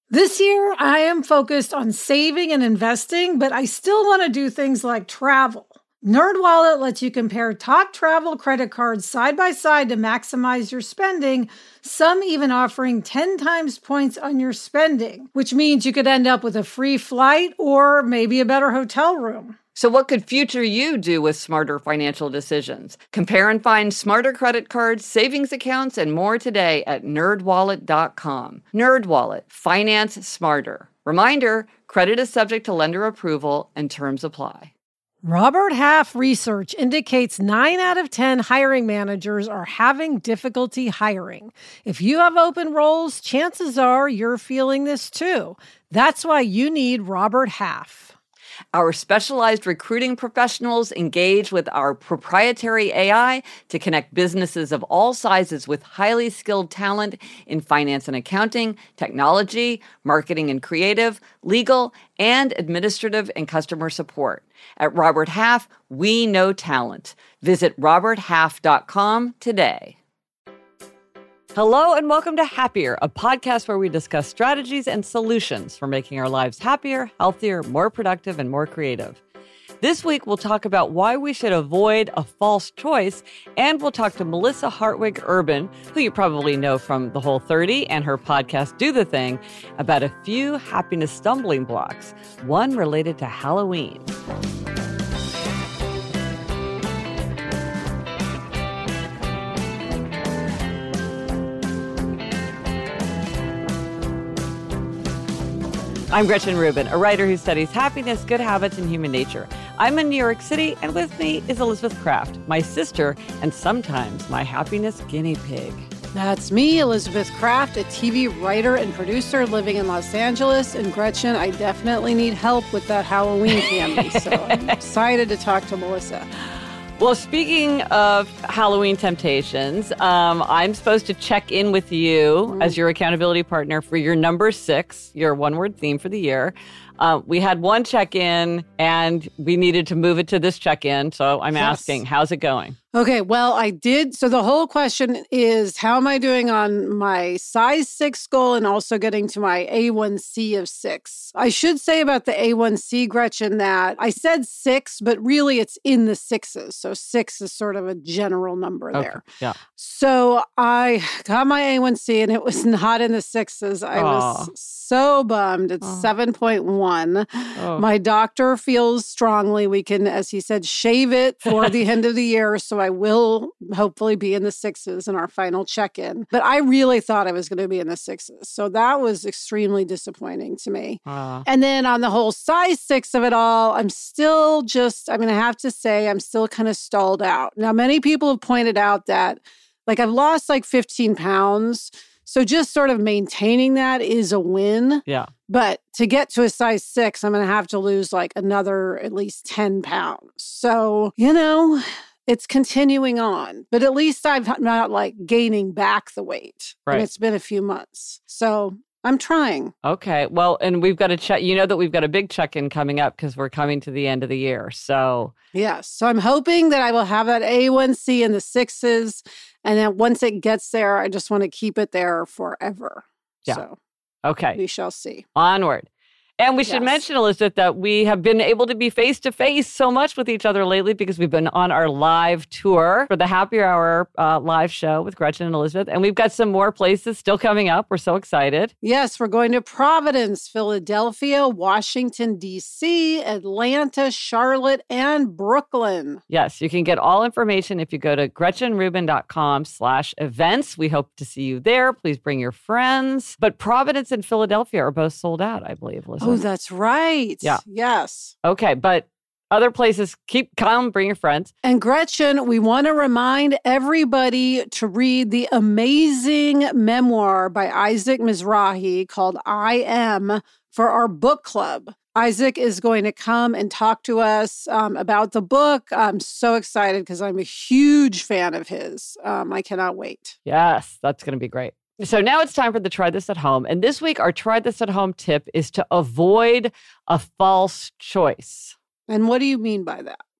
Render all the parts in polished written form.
This year, I am focused on saving and investing, but I still want to do things like travel. NerdWallet lets you compare top travel credit cards side by side to maximize your spending, some even offering 10 times points on your spending, which means you could end up with a free flight or maybe a better hotel room. So what could future you do with smarter financial decisions? Compare and find smarter credit cards, savings accounts, and more today at nerdwallet.com. NerdWallet, finance smarter. Reminder, credit is subject to lender approval and terms apply. Robert Half research indicates 9 out of 10 hiring managers are having difficulty hiring. If you have open roles, chances are you're feeling this too. That's why you need Robert Half. Our specialized recruiting professionals engage with our proprietary AI to connect businesses of all sizes with highly skilled talent in finance and accounting, technology, marketing and creative, legal, and administrative and customer support. At Robert Half, we know talent. Visit roberthalf.com today. Hello and welcome to Happier, a podcast where we discuss strategies and solutions for making our lives happier, healthier, more productive, and more creative. This week, we'll talk about why we should avoid a false choice, and we'll talk to Melissa Hartwig Urban, who you probably know from The Whole30 and her podcast Do the Thing, about a few happiness stumbling blocks, one related to Halloween. I'm Gretchen Rubin, a writer who studies happiness, good habits, and human nature. I'm in New York City, and with me is Elizabeth Kraft, my sister, and sometimes my happiness guinea pig. That's me, Elizabeth Kraft, a TV writer and producer living in Los Angeles. And Gretchen, I definitely need help with that Halloween candy, so I'm excited to talk to Melissa. Well, speaking of Halloween temptations, I'm supposed to check in with you as your accountability partner for your number 6, your one-word theme for the year. We had one check-in, and we needed to move it to this check-in. So I'm asking, how's it going? Okay, well, I did. So the whole question is, how am I doing on my size 6 goal and also getting to my A1C of 6? I should say about the A1C, Gretchen, that I said 6, but really it's in the 6s. So 6 is sort of a general number there. Yeah. So I got my A1C and it was not in the 6s. I was so bummed. It's 7.1. My doctor feels strongly we can, as he said, shave it for the end of the year. So I will hopefully be in the 6s in our final check-in. But I really thought I was going to be in the 6s. So that was extremely disappointing to me. And then on the whole size 6 of it all, I'm still just, I have to say, I'm still kind of stalled out. Now, many people have pointed out that, like, I've lost like 15 pounds. So just sort of maintaining that is a win. Yeah. But to get to a size 6, I'm going to have to lose like another at least 10 pounds. So, it's continuing on. But at least I'm not like gaining back the weight. Right. And it's been a few months. So I'm trying. Okay. Well, and we've got to check, that we've got a big check-in coming up because we're coming to the end of the year. So yes. So I'm hoping that I will have that A1C in the 6s. And then once it gets there, I just want to keep it there forever. Yeah. So okay. We shall see. Onward. And we should mention, Elizabeth, that we have been able to be face-to-face so much with each other lately because we've been on our live tour for the Happy Hour live show with Gretchen and Elizabeth. And we've got some more places still coming up. We're so excited. Yes, we're going to Providence, Philadelphia, Washington, D.C., Atlanta, Charlotte, and Brooklyn. Yes, you can get all information if you go to GretchenRubin.com/events. We hope to see you there. Please bring your friends. But Providence and Philadelphia are both sold out, I believe, Elizabeth. Oh, that's right. Yeah. Yes. Okay, but other places, come, bring your friends. And Gretchen, we want to remind everybody to read the amazing memoir by Isaac Mizrahi called I Am for our book club. Isaac is going to come and talk to us about the book. I'm so excited because I'm a huge fan of his. I cannot wait. Yes, that's going to be great. So now it's time for the Try This at Home. And this week, our Try This at Home tip is to avoid a false choice. And what do you mean by that?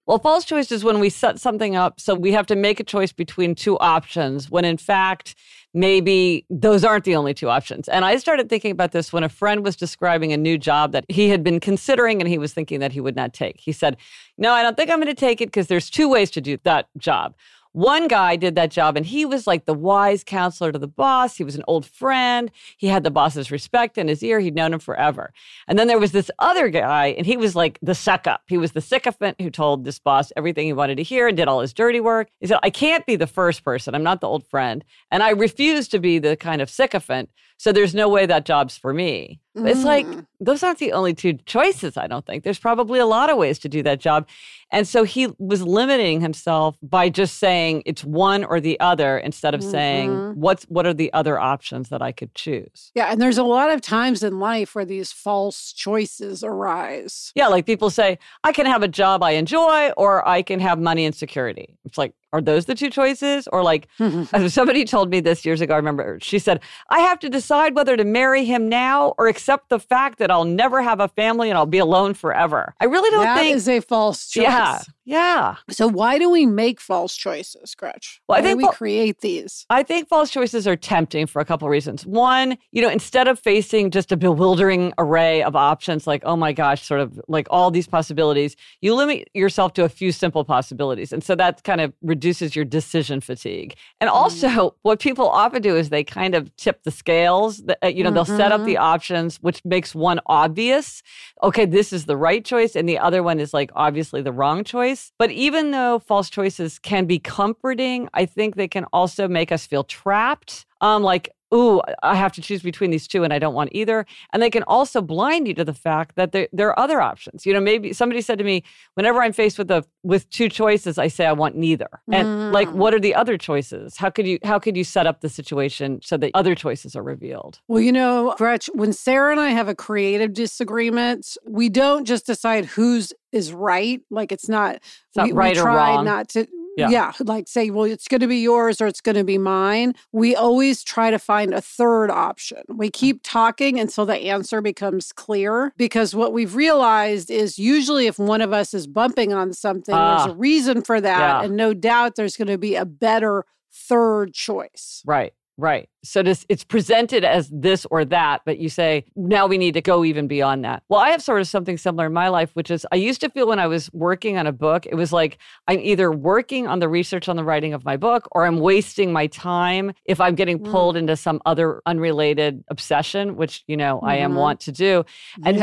Well, false choice is when we set something up so we have to make a choice between two options when in fact, maybe those aren't the only two options. And I started thinking about this when a friend was describing a new job that he had been considering and he was thinking that he would not take. He said, no, I don't think I'm going to take it because there's two ways to do that job. One guy did that job and he was like the wise counselor to the boss. He was an old friend. He had the boss's respect in his ear. He'd known him forever. And then there was this other guy and he was like the suck up. He was the sycophant who told this boss everything he wanted to hear and did all his dirty work. He said, I can't be the first person. I'm not the old friend. And I refuse to be the kind of sycophant. So there's no way that job's for me. It's like, those aren't the only two choices, I don't think. There's probably a lot of ways to do that job. And so he was limiting himself by just saying it's one or the other instead of saying, what are the other options that I could choose? Yeah, and there's a lot of times in life where these false choices arise. Yeah, like people say, I can have a job I enjoy or I can have money and security. It's like, are those the two choices? Or like, somebody told me this years ago, I remember, she said, I have to decide whether to marry him now or accept the fact that I'll never have a family and I'll be alone forever. I really don't think— That is a false choice. Yeah. So why do we make false choices, Gretch? Well, why do we create these? I think false choices are tempting for a couple of reasons. One, instead of facing just a bewildering array of options, like, oh my gosh, sort of like all these possibilities, you limit yourself to a few simple possibilities. And so that kind of reduces your decision fatigue. And also, what people often do is they kind of tip the scales. They'll set up the options, which makes one obvious. Okay, this is the right choice. And the other one is like obviously the wrong choice. But even though false choices can be comforting, I think they can also make us feel trapped. Like, ooh, I have to choose between these two and I don't want either. And they can also blind you to the fact that there are other options. Maybe somebody said to me, whenever I'm faced with two choices, I say I want neither. And like, what are the other choices? How could you set up the situation so that other choices are revealed? Well, Gretch, when Sarah and I have a creative disagreement, we don't just decide whose is right. Like it's not right or wrong. Not to like say, well, it's going to be yours or it's going to be mine. We always try to find a third option. We keep talking until the answer becomes clear, because what we've realized is usually if one of us is bumping on something, there's a reason for that. And no doubt there's going to be a better third choice. Right. So it's presented as this or that, but you say, now we need to go even beyond that. Well, I have sort of something similar in my life, which is I used to feel when I was working on a book, it was like I'm either working on the research on the writing of my book or I'm wasting my time if I'm getting pulled into some other unrelated obsession, which, I am wont to do. And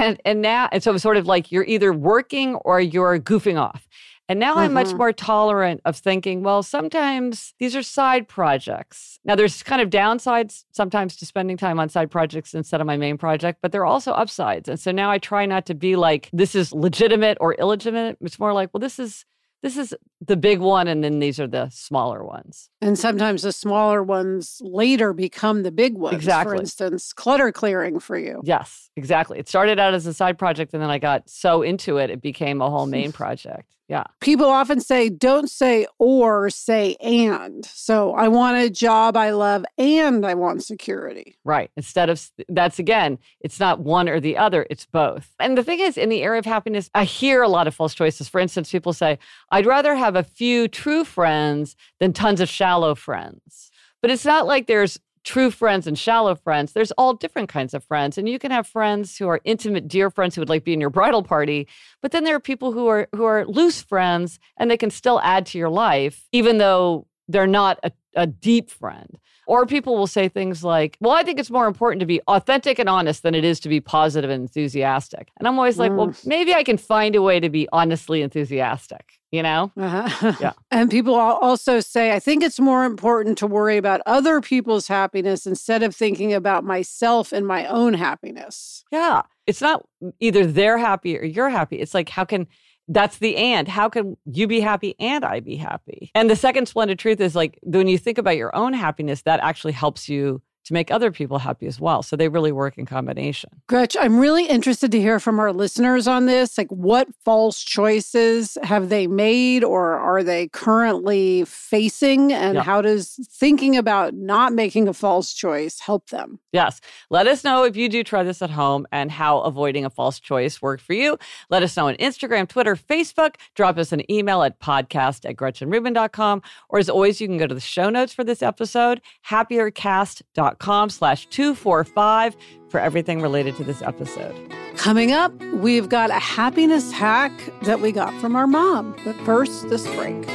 and so it's sort of like you're either working or you're goofing off. And now I'm much more tolerant of thinking, well, sometimes these are side projects. Now, there's kind of downsides sometimes to spending time on side projects instead of my main project, but there are also upsides. And so now I try not to be like, this is legitimate or illegitimate. It's more like, well, this is the big one, and then these are the smaller ones. And sometimes the smaller ones later become the big ones. Exactly. For instance, clutter clearing for you. Yes, exactly. It started out as a side project, and then I got so into it, it became a whole main project. Yeah. People often say, don't say or, say and. So I want a job I love and I want security. Right. Instead of, that's again, it's not one or the other, it's both. And the thing is, in the area of happiness, I hear a lot of false choices. For instance, people say, I'd rather have a few true friends than tons of shallow friends. But it's not like there's true friends and shallow friends. There's all different kinds of friends. And you can have friends who are intimate, dear friends who would like be in your bridal party. But then there are people who are loose friends and they can still add to your life, even though they're not a deep friend. Or people will say things like, well, I think it's more important to be authentic and honest than it is to be positive and enthusiastic. And I'm always like, well, maybe I can find a way to be honestly enthusiastic. Yeah. And people also say, I think it's more important to worry about other people's happiness instead of thinking about myself and my own happiness. Yeah. It's not either they're happy or you're happy. It's like, that's the and. How can you be happy and I be happy? And the second splendid truth is like, when you think about your own happiness, that actually helps you to make other people happy as well. So they really work in combination. Gretch, I'm really interested to hear from our listeners on this. Like, what false choices have they made or are they currently facing? And how does thinking about not making a false choice help them? Yes. Let us know if you do try this at home and how avoiding a false choice worked for you. Let us know on Instagram, Twitter, Facebook. Drop us an email at podcast@GretchenRubin.com. Or as always, you can go to the show notes for this episode, happiercast.com/245 for everything related to this episode. Coming up, we've got a happiness hack that we got from our mom. But first, this break.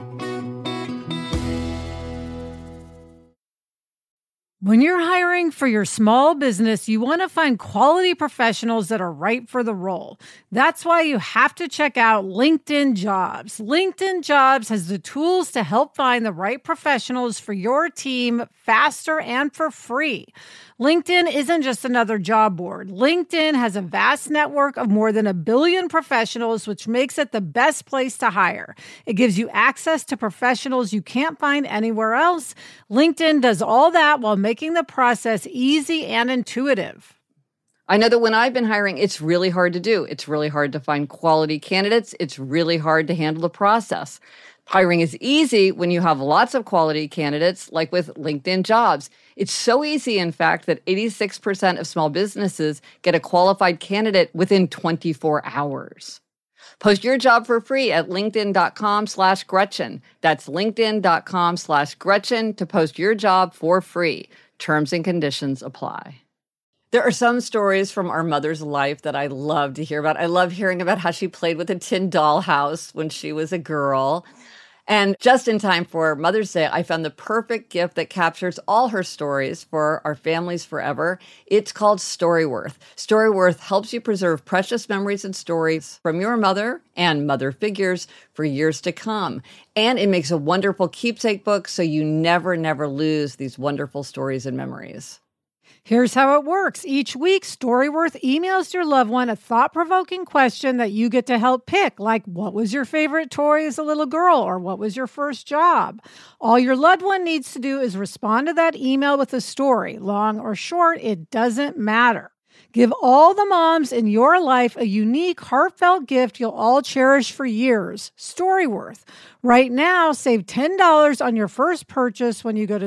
When you're hiring for your small business, you want to find quality professionals that are right for the role. That's why you have to check out LinkedIn Jobs. LinkedIn Jobs has the tools to help find the right professionals for your team faster and for free. LinkedIn isn't just another job board. LinkedIn has a vast network of more than 1 billion professionals, which makes it the best place to hire. It gives you access to professionals you can't find anywhere else. LinkedIn does all that while making the process easy and intuitive. I know that when I've been hiring, it's really hard to do. It's really hard to find quality candidates. It's really hard to handle the process. Hiring is easy when you have lots of quality candidates, like with LinkedIn Jobs. It's so easy, in fact, that 86% of small businesses get a qualified candidate within 24 hours. Post your job for free at linkedin.com/Gretchen. That's linkedin.com/Gretchen to post your job for free. Terms and conditions apply. There are some stories from our mother's life that I love to hear about. I love hearing about how she played with a tin dollhouse when she was a girl. And just in time for Mother's Day, I found the perfect gift that captures all her stories for our families forever. It's called Storyworth. Storyworth helps you preserve precious memories and stories from your mother and mother figures for years to come. And it makes a wonderful keepsake book so you never lose these wonderful stories and memories. Here's how it works. Each week, Storyworth emails your loved one a thought-provoking question that you get to help pick, like what was your favorite toy as a little girl or what was your first job? All your loved one needs to do is respond to that email with a story. Long or short, it doesn't matter. Give all the moms in your life a unique, heartfelt gift you'll all cherish for years. Storyworth. Right now, save $10 on your first purchase when you go to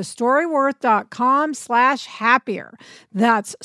storyworth.com/happier. That's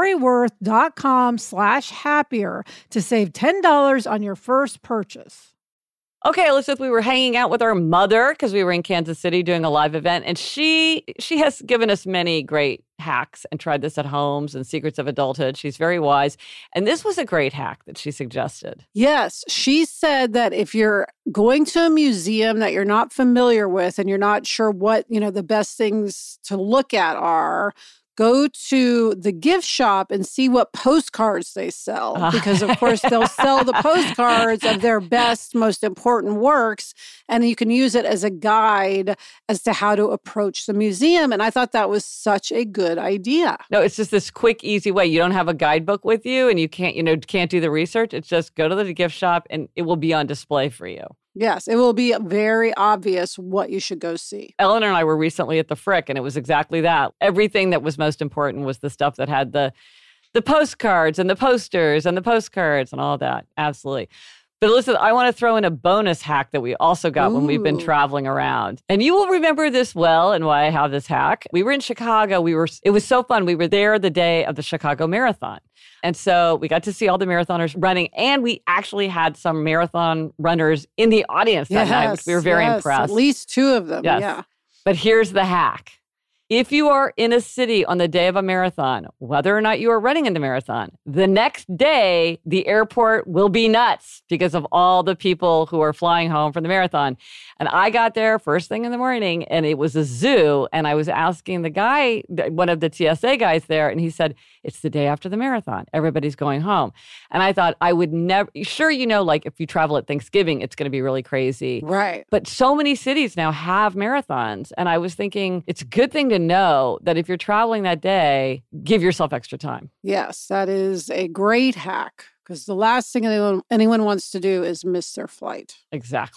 storyworth.com/happier to save $10 on your first purchase. Okay, Elizabeth, we were hanging out with our mother because we were in Kansas City doing a live event, and she has given us many great hacks and tried this at homes and secrets of adulthood. She's very wise. And this was a great hack that she suggested. Yes, she said that if you're going to a museum that you're not familiar with and you're not sure what, the best things to look at are, go to the gift shop and see what postcards they sell. Because, of course, they'll sell the postcards of their best, most important works, and you can use it as a guide as to how to approach the museum. And I thought that was such a good idea. No, it's just this quick, easy way. You don't have a guidebook with you and you can't do the research. It's just go to the gift shop and it will be on display for you. Yes, it will be very obvious what you should go see. Eleanor and I were recently at the Frick, and it was exactly that. Everything that was most important was the stuff that had the postcards and the posters and the postcards and all that. Absolutely. But listen, I want to throw in a bonus hack that we also got when we've been traveling around. And you will remember this well and why I have this hack. We were in Chicago. It was so fun. We were there the day of the Chicago Marathon. And so we got to see all the marathoners running, and we actually had some marathon runners in the audience that night, which we were very impressed. At least 2 of them, yes. Yeah. But here's the hack. If you are in a city on the day of a marathon, whether or not you are running in the marathon, the next day, the airport will be nuts because of all the people who are flying home from the marathon. And I got there first thing in the morning, and it was a zoo. And I was asking the guy, one of the TSA guys there, and he said, it's the day after the marathon. Everybody's going home. And I thought I would never, sure, like if you travel at Thanksgiving, it's going to be really crazy. Right. But so many cities now have marathons. And I was thinking it's a good thing to know that if you're traveling that day, give yourself extra time. Yes, that is a great hack because the last thing anyone wants to do is miss their flight. Exactly.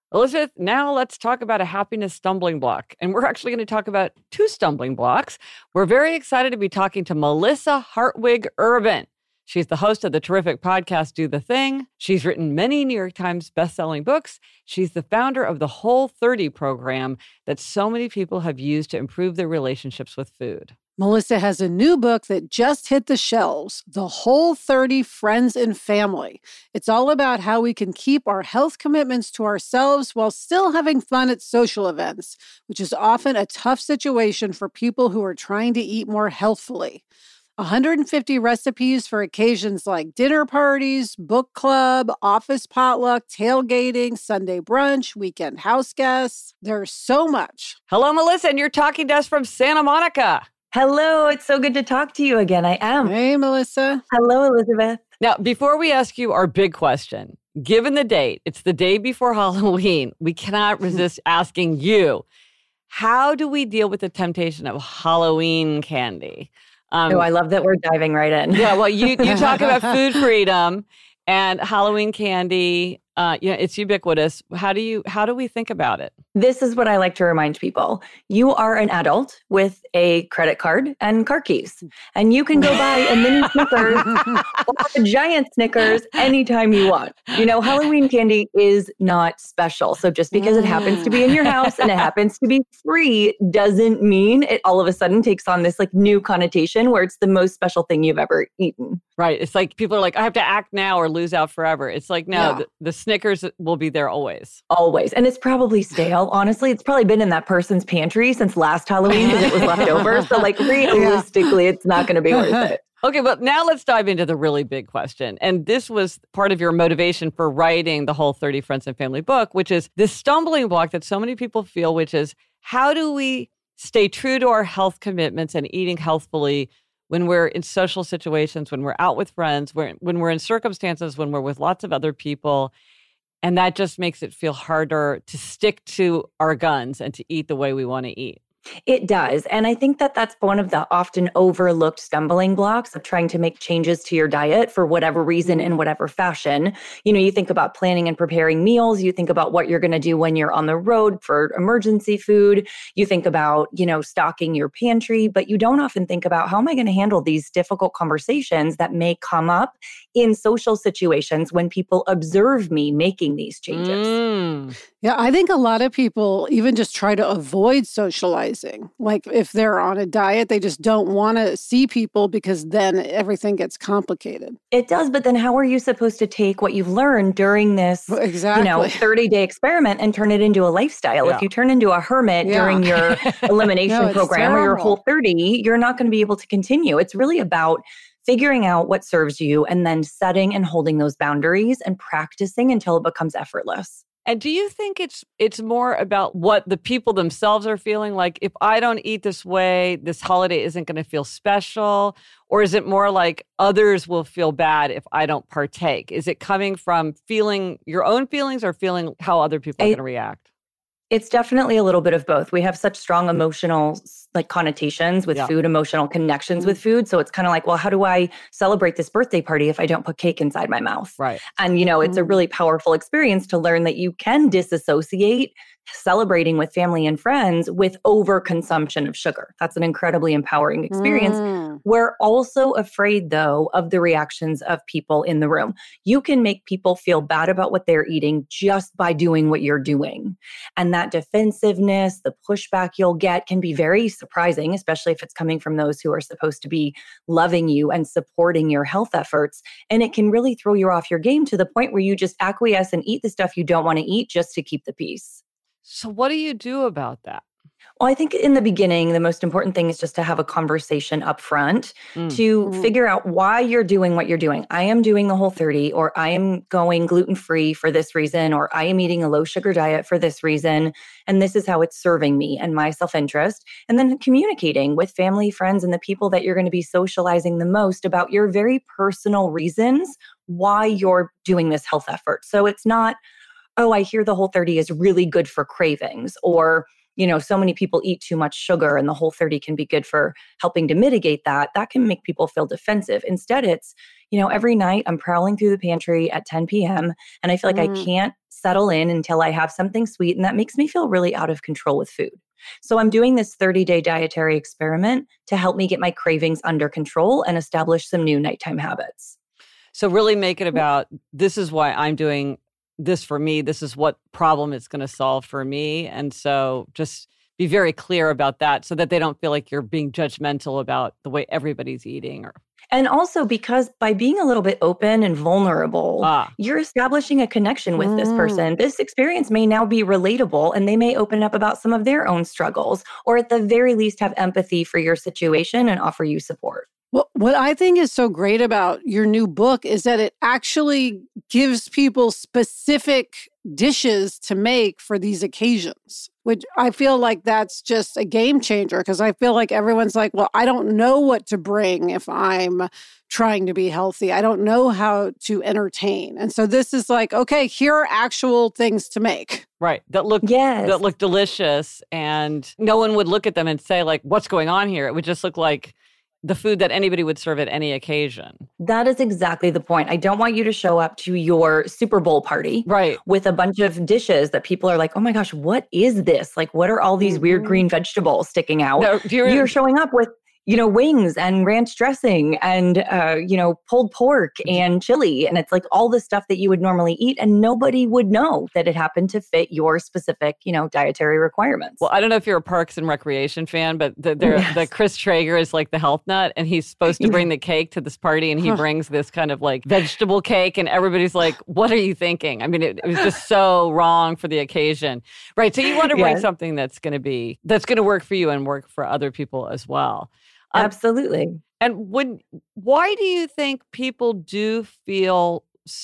Elizabeth, now let's talk about a happiness stumbling block. And we're actually going to talk about 2 stumbling blocks. We're very excited to be talking to Melissa Hartwig Urban. She's the host of the terrific podcast, Do the Thing. She's written many New York Times bestselling books. She's the founder of the Whole30 program that so many people have used to improve their relationships with food. Melissa has a new book that just hit the shelves, The Whole30 Friends and Family. It's all about how we can keep our health commitments to ourselves while still having fun at social events, which is often a tough situation for people who are trying to eat more healthfully. 150 recipes for occasions like dinner parties, book club, office potluck, tailgating, Sunday brunch, weekend house guests. There's so much. Hello, Melissa, and you're talking to us from Santa Monica. Hello, it's so good to talk to you again. I am. Hey, Melissa. Hello, Elizabeth. Now, before we ask you our big question, given the date, it's the day before Halloween, we cannot resist asking you, how do we deal with the temptation of Halloween candy? I love that we're diving right in. Yeah, well, you talk about food freedom and Halloween candy. It's ubiquitous. How do we think about it? This is what I like to remind people. You are an adult with a credit card and car keys, and you can go buy a mini Snickers or a giant Snickers anytime you want. Halloween candy is not special. So just because it happens to be in your house and it happens to be free doesn't mean it all of a sudden takes on this new connotation where it's the most special thing you've ever eaten. Right. It's like people are like, I have to act now or lose out forever. It's like, no, the Snickers will be there always. Always. And it's probably stale. Honestly, it's probably been in that person's pantry since last Halloween because it was left over. So realistically, it's not going to be worth it. Okay, but now let's dive into the really big question. And this was part of your motivation for writing the Whole30 Friends and Family book, which is this stumbling block that so many people feel, which is how do we stay true to our health commitments and eating healthfully when we're in social situations, when we're out with friends, when we're in circumstances, when we're with lots of other people. And that just makes it feel harder to stick to our guns and to eat the way we want to eat. It does. And I think that that's one of the often overlooked stumbling blocks of trying to make changes to your diet for whatever reason in whatever fashion. You think about planning and preparing meals. You think about what you're going to do when you're on the road for emergency food. You think about, stocking your pantry, but you don't often think about how am I going to handle these difficult conversations that may come up in social situations when people observe me making these changes. Yeah, I think a lot of people even just try to avoid socializing. Like if they're on a diet, they just don't want to see people because then everything gets complicated. It does, but then how are you supposed to take what you've learned during this 30-day experiment and turn it into a lifestyle? Yeah. If you turn into a hermit during your elimination program or your Whole30, you're not going to be able to continue. It's really about figuring out what serves you and then setting and holding those boundaries and practicing until it becomes effortless. And do you think it's more about what the people themselves are feeling? Like, if I don't eat this way, this holiday isn't going to feel special? Or is it more like others will feel bad if I don't partake? Is it coming from feeling your own feelings or feeling how other people are going to react? It's definitely a little bit of both. We have such strong emotional connotations with food, emotional connections with food. So it's kind of like, well, how do I celebrate this birthday party if I don't put cake inside my mouth? Right. And, it's a really powerful experience to learn that you can disassociate celebrating with family and friends with overconsumption of sugar. That's an incredibly empowering experience. We're also afraid, though, of the reactions of people in the room. You can make people feel bad about what they're eating just by doing what you're doing. And that defensiveness, the pushback you'll get can be very surprising, especially if it's coming from those who are supposed to be loving you and supporting your health efforts. And it can really throw you off your game to the point where you just acquiesce and eat the stuff you don't want to eat just to keep the peace. So what do you do about that? Well, I think in the beginning, the most important thing is just to have a conversation up front to figure out why you're doing what you're doing. I am doing the Whole30, or I am going gluten-free for this reason, or I am eating a low sugar diet for this reason. And this is how it's serving me and my self-interest. And then communicating with family, friends, and the people that you're going to be socializing the most about your very personal reasons why you're doing this health effort. So it's not, oh, I hear the Whole30 is really good for cravings, or so many people eat too much sugar and the Whole30 can be good for helping to mitigate that. That can make people feel defensive. Instead, it's, every night I'm prowling through the pantry at 10 p.m. and I feel like I can't settle in until I have something sweet. And that makes me feel really out of control with food. So I'm doing this 30-day dietary experiment to help me get my cravings under control and establish some new nighttime habits. So really make it about, this is why I'm doing this for me. This is what problem it's going to solve for me. And so just be very clear about that so that they don't feel like you're being judgmental about the way everybody's eating. And also because by being a little bit open and vulnerable, you're establishing a connection with this person. This experience may now be relatable and they may open up about some of their own struggles, or at the very least have empathy for your situation and offer you support. Well, what I think is so great about your new book is that it actually gives people specific dishes to make for these occasions, which I feel like that's just a game changer, because I feel like everyone's like, well, I don't know what to bring if I'm trying to be healthy. I don't know how to entertain. And so this is like, okay, here are actual things to make. Right. That look delicious. And no one would look at them and say, like, what's going on here? It would just look like the food that anybody would serve at any occasion. That is exactly the point. I don't want you to show up to your Super Bowl party with a bunch of dishes that people are like, oh my gosh, what is this? Like, what are all these weird green vegetables sticking out? No, you're showing up with wings and ranch dressing and, pulled pork and chili. And it's like all the stuff that you would normally eat. And nobody would know that it happened to fit your specific, dietary requirements. Well, I don't know if you're a Parks and Recreation fan, but the Chris Traeger is like the health nut. And he's supposed to bring the cake to this party. And he brings this kind of like vegetable cake. And everybody's like, what are you thinking? I mean, it was just so wrong for the occasion. Right. So you want to bring something that's going to work for you and work for other people as well. Absolutely. And why do you think people do feel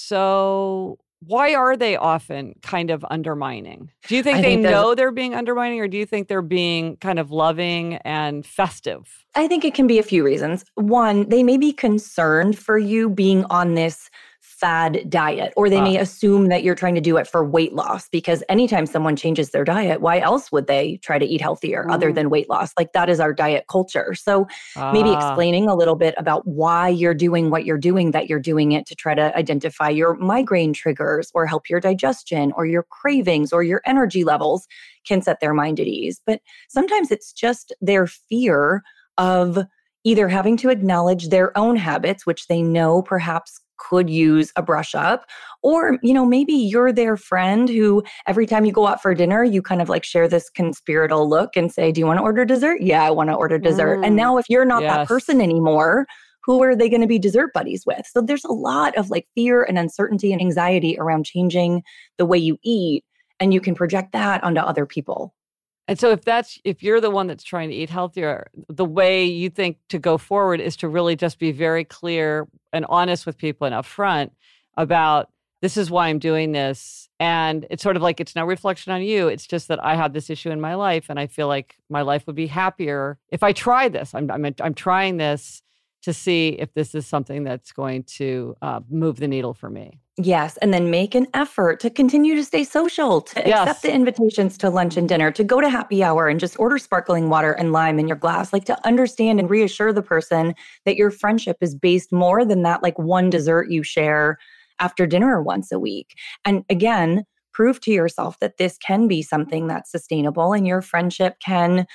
so, why are they often kind of undermining? Do you think they know they're being undermining, or do you think they're being kind of loving and festive? I think it can be a few reasons. One, they may be concerned for you being on this fad diet, or they may assume that you're trying to do it for weight loss, because anytime someone changes their diet, why else would they try to eat healthier other than weight loss? Like, that is our diet culture. So maybe explaining a little bit about why you're doing what you're doing, that you're doing it to try to identify your migraine triggers or help your digestion or your cravings or your energy levels can set their mind at ease. But sometimes it's just their fear of either having to acknowledge their own habits, which they know perhaps could use a brush up, or, maybe you're their friend who every time you go out for dinner, you kind of like share this conspiratorial look and say, do you want to order dessert? Yeah, I want to order dessert. And now if you're not that person anymore, who are they going to be dessert buddies with? So there's a lot of like fear and uncertainty and anxiety around changing the way you eat, and you can project that onto other people. And so if you're the one that's trying to eat healthier, the way you think to go forward is to really just be very clear and honest with people and upfront about, this is why I'm doing this. And it's sort of like, it's no reflection on you. It's just that I have this issue in my life, and I feel like my life would be happier if I try this. I'm trying this to see if this is something that's going to move the needle for me. Yes. And then make an effort to continue to stay social, to accept the invitations to lunch and dinner, to go to happy hour and just order sparkling water and lime in your glass, like to understand and reassure the person that your friendship is based more than that like one dessert you share after dinner once a week. And again, prove to yourself that this can be something that's sustainable and your friendship can,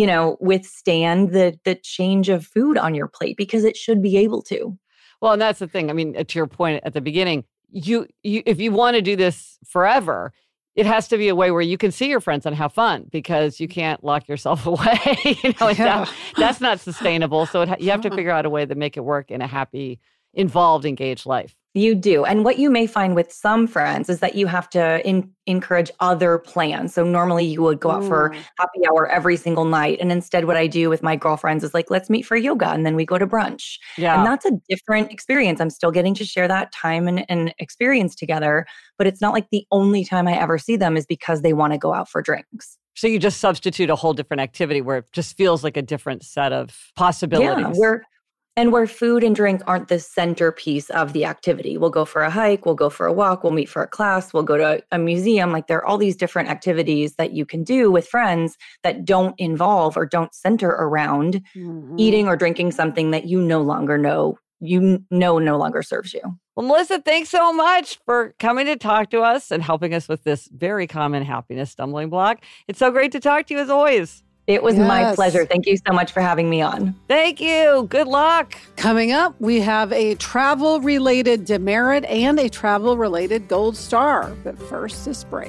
withstand the change of food on your plate, because it should be able to. Well, and that's the thing. I mean, to your point at the beginning, you if you want to do this forever, it has to be a way where you can see your friends and have fun, because you can't lock yourself away. That's not sustainable. So you have to figure out a way to make it work in a happy, involved, engaged life. You do. And what you may find with some friends is that you have to encourage other plans. So normally you would go out for happy hour every single night. And instead what I do with my girlfriends is like, let's meet for yoga. And then we go to brunch. Yeah. And that's a different experience. I'm still getting to share that time and experience together. But it's not like the only time I ever see them is because they want to go out for drinks. So you just substitute a whole different activity where it just feels like a different set of possibilities. Yeah, where food and drink aren't the centerpiece of the activity. We'll go for a hike, we'll go for a walk, we'll meet for a class, we'll go to a museum. Like, there are all these different activities that you can do with friends that don't involve or don't center around eating or drinking something that you no longer know you know no longer serves you. Well, Melissa, thanks so much for coming to talk to us and helping us with this very common happiness stumbling block. It's so great to talk to you as always. It was my pleasure. Thank you so much for having me on. Thank you. Good luck. Coming up, we have a travel-related demerit and a travel-related gold star. But first, this break.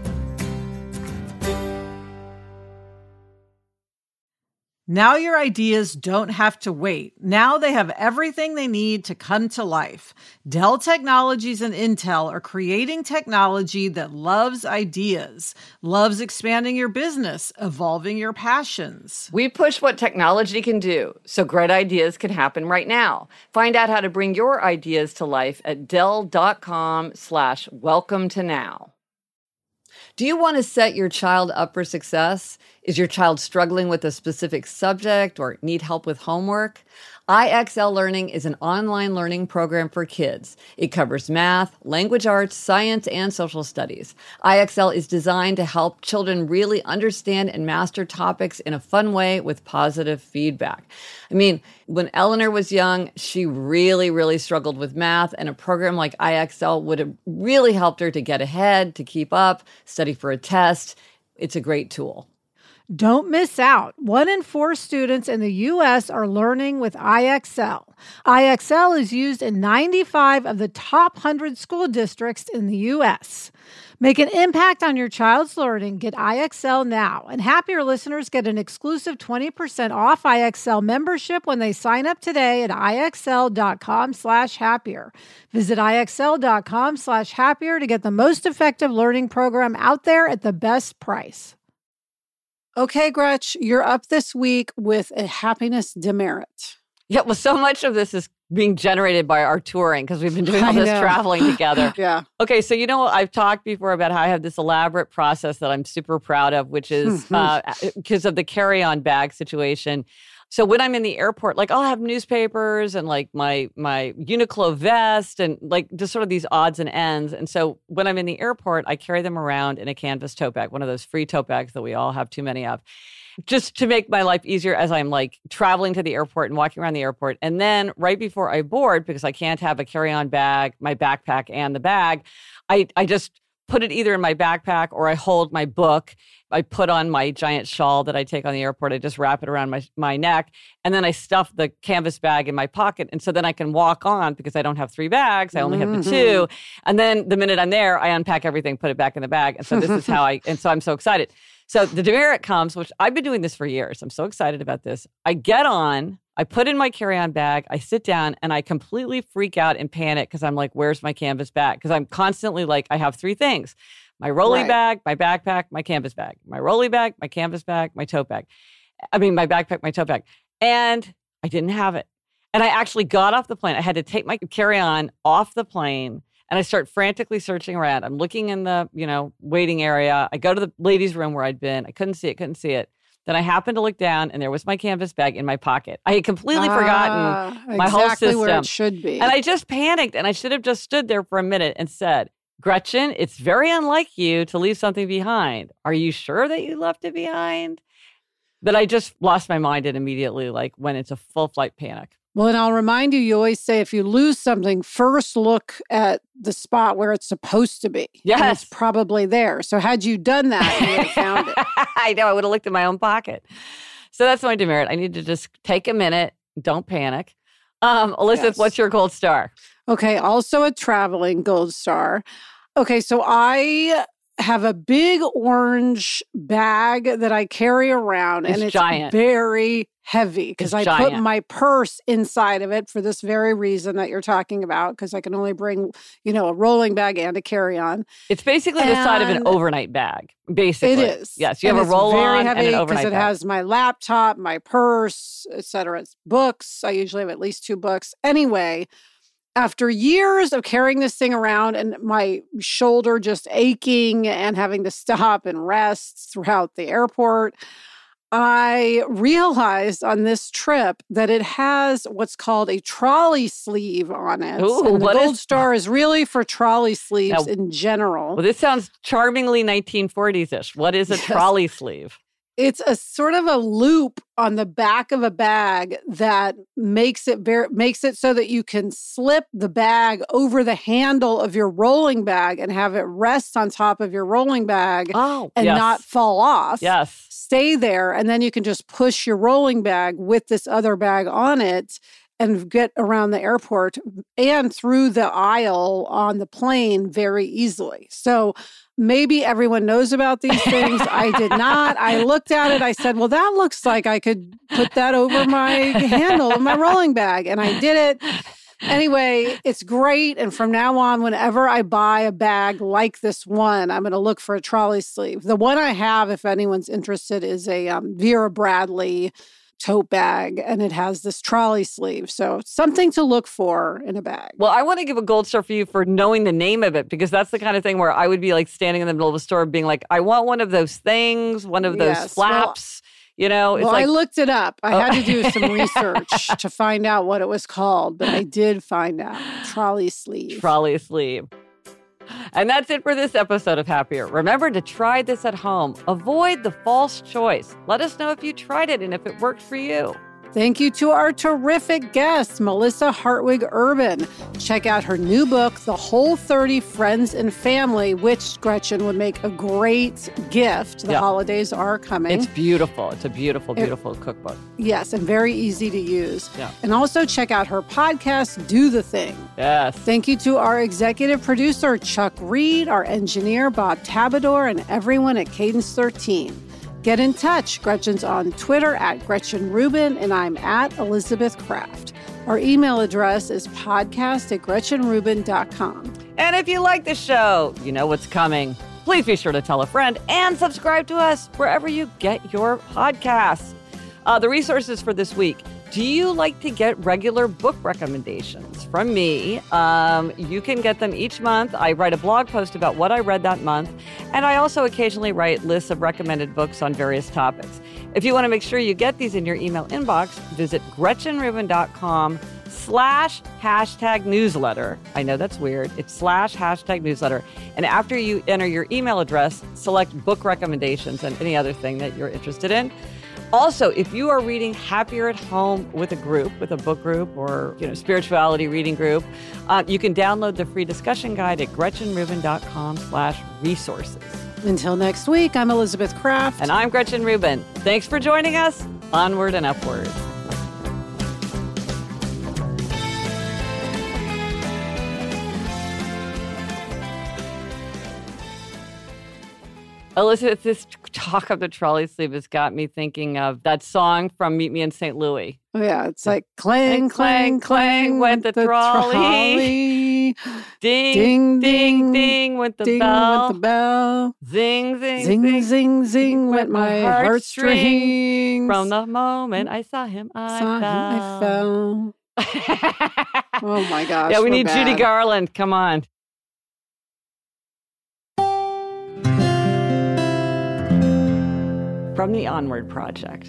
Now your ideas don't have to wait. Now they have everything they need to come to life. Dell Technologies and Intel are creating technology that loves ideas, loves expanding your business, evolving your passions. We push what technology can do, so great ideas can happen right now. Find out how to bring your ideas to life at Dell.com/welcome to now. Do you want to set your child up for success? Is your child struggling with a specific subject or need help with homework? IXL Learning is an online learning program for kids. It covers math, language arts, science, and social studies. IXL is designed to help children really understand and master topics in a fun way with positive feedback. I mean, when Eleanor was young, she really struggled with math, and a program like IXL would have really helped her to get ahead, to keep up, study for a test. It's a great tool. Don't miss out. 1 in 4 students in the U.S. are learning with IXL. IXL is used in 95 of the top 100 school districts in the U.S. Make an impact on your child's learning. Get IXL now. And Happier listeners get an exclusive 20% off IXL membership when they sign up today at IXL.com/happier. Visit IXL.com/happier to get the most effective learning program out there at the best price. Okay, Gretch, you're up this week with a happiness demerit. Yeah, well, so much of this is being generated by our touring because we've been doing all this traveling together. Yeah. Okay, so I've talked before about how I have this elaborate process that I'm super proud of, which is because of the carry-on bag situation. So when I'm in the airport, I'll have newspapers and my Uniqlo vest and just sort of these odds and ends. And so when I'm in the airport, I carry them around in a canvas tote bag, one of those free tote bags that we all have too many of, just to make my life easier as I'm traveling to the airport and walking around the airport. And then right before I board, because I can't have a carry-on bag, my backpack and the bag, I just put it either in my backpack or I hold my book. I put on my giant shawl that I take on the airport. I just wrap it around my neck. And then I stuff the canvas bag in my pocket. And so then I can walk on because I don't have 3 bags. I only have the 2. And then the minute I'm there, I unpack everything, put it back in the bag. And so this is how and so I'm so excited. So the demerit comes, which I've been doing this for years. I'm so excited about this. I get on, I put in my carry-on bag, I sit down, and I completely freak out and panic because I'm like, where's my canvas bag? Because I'm constantly I have 3 things. My rolly bag, my backpack, my canvas bag. My rolly bag, my canvas bag, my tote bag. My backpack, my tote bag. And I didn't have it. And I actually got off the plane. I had to take my carry-on off the plane. And I start frantically searching around. I'm looking in the, waiting area. I go to the ladies' room where I'd been. I couldn't see it. Then I happened to look down, and there was my canvas bag in my pocket. I had completely forgotten my whole system. Exactly where it should be. And I just panicked, and I should have just stood there for a minute and said, Gretchen, it's very unlike you to leave something behind. Are you sure that you left it behind? But I just lost my mind and immediately went into full flight panic. Well, and I'll remind you, you always say if you lose something, first look at the spot where it's supposed to be. Yes. And it's probably there. So had you done that, you would have found it. I know. I would have looked in my own pocket. So that's my demerit. I need to just take a minute. Don't panic. Elizabeth, what's your gold star? Okay, also a traveling gold star. Okay, so I have a big orange bag that I carry around, and it's giant. Very heavy because I put my purse inside of it for this very reason that you're talking about, because I can only bring, a rolling bag and a carry-on. It's basically the side of an overnight bag, basically. It is. Yes, you have a roll-on and an overnight bag. Because it has my laptop, my purse, etc. It's books. I usually have at least 2 books. Anyway, after years of carrying this thing around and my shoulder just aching and having to stop and rest throughout the airport, I realized on this trip that it has what's called a trolley sleeve on it. Ooh, and the gold star is really for trolley sleeves in general. Well, this sounds charmingly 1940s-ish. What is a trolley sleeve? It's a sort of a loop on the back of a bag that makes it so that you can slip the bag over the handle of your rolling bag and have it rest on top of your rolling bag and not fall off. Yes. Stay there, and then you can just push your rolling bag with this other bag on it and get around the airport and through the aisle on the plane very easily. So maybe everyone knows about these things. I did not. I looked at it. I said, well, that looks like I could put that over my handle of my rolling bag. And I did it. Anyway, it's great. And from now on, whenever I buy a bag like this one, I'm going to look for a trolley sleeve. The one I have, if anyone's interested, is a Vera Bradley tote bag, and it has this trolley sleeve. So something to look for in a bag. Well, I want to give a gold star for you for knowing the name of it, because that's the kind of thing where I would be like standing in the middle of a store being like, I want one of those things, one of those flaps. It's like, I looked it up. I had to do some research to find out what it was called, but I did find out. Trolley sleeve. Trolley sleeve. And that's it for this episode of Happier. Remember to try this at home. Avoid the false choice. Let us know if you tried it and if it worked for you. Thank you to our terrific guest, Melissa Hartwig Urban. Check out her new book, The Whole 30 Friends and Family, which, Gretchen, would make a great gift. The holidays are coming. It's beautiful. It's a beautiful, beautiful cookbook. Yes, and very easy to use. Yeah. And also check out her podcast, Do the Thing. Yes. Thank you to our executive producer, Chuck Reed, our engineer, Bob Tabador, and everyone at Cadence 13. Get in touch. Gretchen's on Twitter at Gretchen Rubin, and I'm at Elizabeth Kraft. Our email address is podcast@GretchenRubin.com. And if you like the show, you know what's coming. Please be sure to tell a friend and subscribe to us wherever you get your podcasts. The resources for this week. Do you like to get regular book recommendations from me? You can get them each month. I write a blog post about what I read that month, and I also occasionally write lists of recommended books on various topics. If you want to make sure you get these in your email inbox, visit GretchenRubin.com/#newsletter. I know that's weird. It's /#newsletter. And after you enter your email address, select book recommendations and any other thing that you're interested in. Also, if you are reading Happier at Home with a group, with a book group or spirituality reading group, you can download the free discussion guide at GretchenRubin.com/resources. Until next week, I'm Elizabeth Kraft. And I'm Gretchen Rubin. Thanks for joining us. Onward and upward. Elizabeth, this talk of the trolley sleeve has got me thinking of that song from Meet Me in St. Louis. Oh, yeah. It's like clang, clang, clang went the trolley. Ding, ding, ding went the bell. Zing, zing, zing, zing, zing went my heartstrings. From the moment I saw him, I fell. Oh, my gosh. Yeah, we need Judy Garland. Come on. From the Onward Project.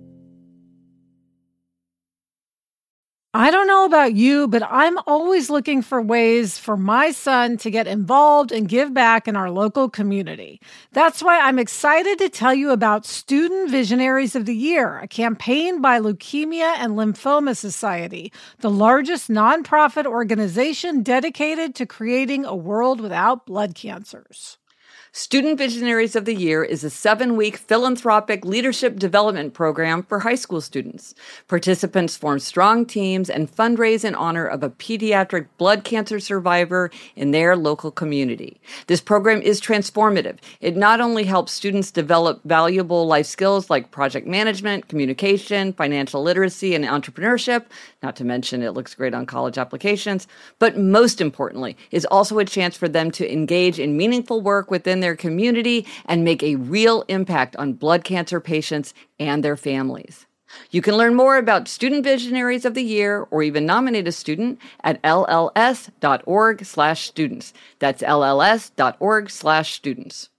I don't know about you, but I'm always looking for ways for my son to get involved and give back in our local community. That's why I'm excited to tell you about Student Visionaries of the Year, a campaign by Leukemia and Lymphoma Society, the largest nonprofit organization dedicated to creating a world without blood cancers. Student Visionaries of the Year is a 7-week philanthropic leadership development program for high school students. Participants form strong teams and fundraise in honor of a pediatric blood cancer survivor in their local community. This program is transformative. It not only helps students develop valuable life skills like project management, communication, financial literacy, and entrepreneurship, not to mention it looks great on college applications, but most importantly, is also a chance for them to engage in meaningful work within their community and make a real impact on blood cancer patients and their families. You can learn more about Student Visionaries of the Year or even nominate a student at lls.org/students. That's lls.org/students.